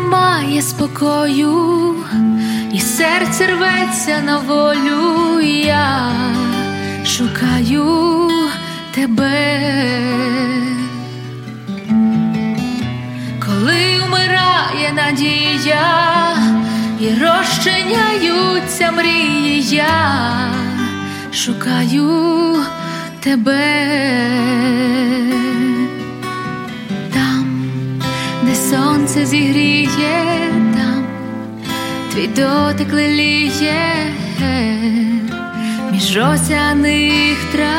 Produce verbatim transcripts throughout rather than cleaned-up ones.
немає спокою, і серце рветься на волю. Я шукаю тебе. Коли вмирає надія і розчиняються мрії, я шукаю тебе. Там, де сонце зігріє, там твій дотик леліє між осяних трав.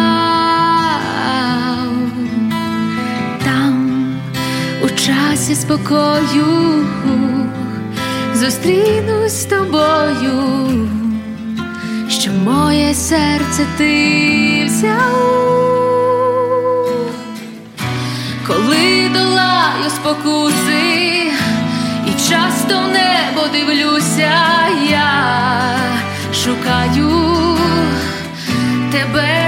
Там, у часі спокою, зустрінусь з тобою, щоб моє серце ти взяв. Коли долаю спокуси і часто в небо дивлюся, я шукаю тебе.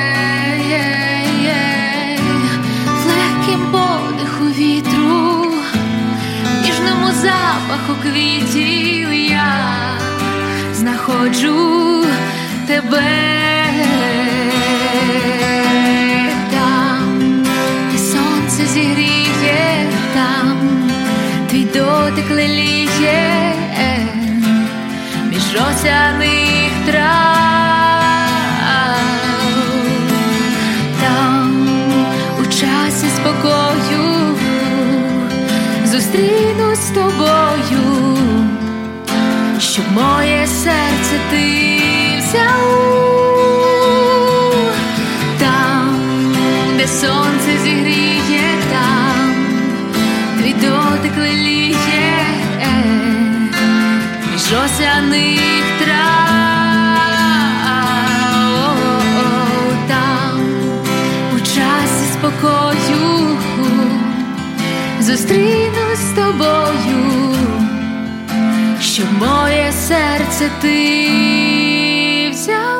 В легким подиху вітру, ніжному запаху квітів я знаходжу тебе. Там, де сонце зігріє, там твій дотик леліє між осяних трав. Там, у часі спокою, зустрінусь з тобою, щоб моє серце ти взяв. Там, де сонце зігріє, там твій дотик леліє між осяних трав. Там, у часі спокою, зустрінусь з тобою, щоб моє серце ти взяв.